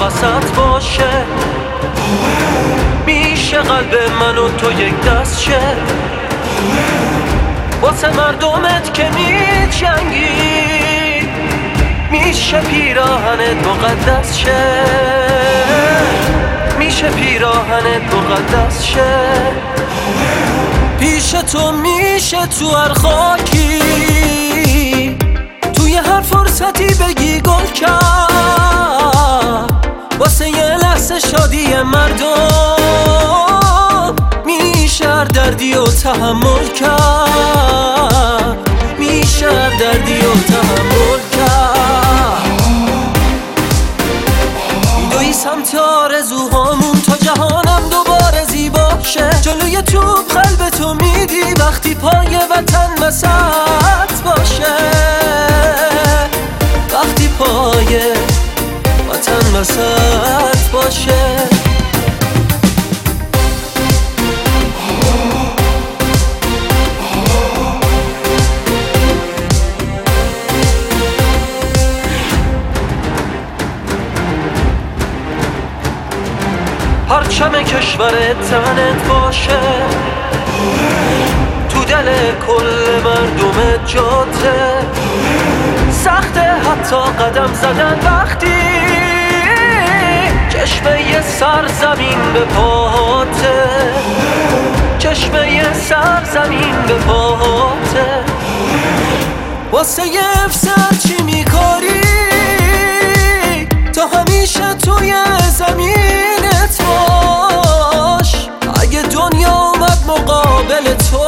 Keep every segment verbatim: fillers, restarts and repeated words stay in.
وسط باشه، میشه قلب من و تو یک دست شه، واسه مردمت که میجنگی میشه پیراهنت مقدس شه، میشه پیراهنت مقدس شه. پیش تو میشه تو هر خاکی، توی هر فرصتی بگی گل کرد، واسه یه لحظه شادی مردم میشه هر دردی و تحمل کرد، میشه هر دردی و تحمل کرد. میدوی سمت آرزوهامون تا جهانم دوباره زیبا شه، جلوی توپ قلب تو میدی وقتی پای وطن وسط باشه، وقتی پای وطن وسط باشه. پرچم کشور تنت باشه، تو دل کل مردم جاده، سخته حتی قدم زدن وقتی چشمه یه سرزمین به پاته، چشمه یه سرزمین به پاته. واسه یه افسر چی میکاری تا همیشه توی زمینت باش، اگه دنیا اومد مقابل تو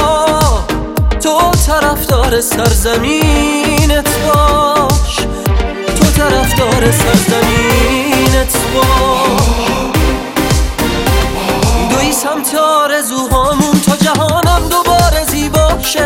تو طرفدار سرزمینت باش، تو طرفدار سرزمینت باش. میدوی سمت آرزوهامون تا جهانم دوباره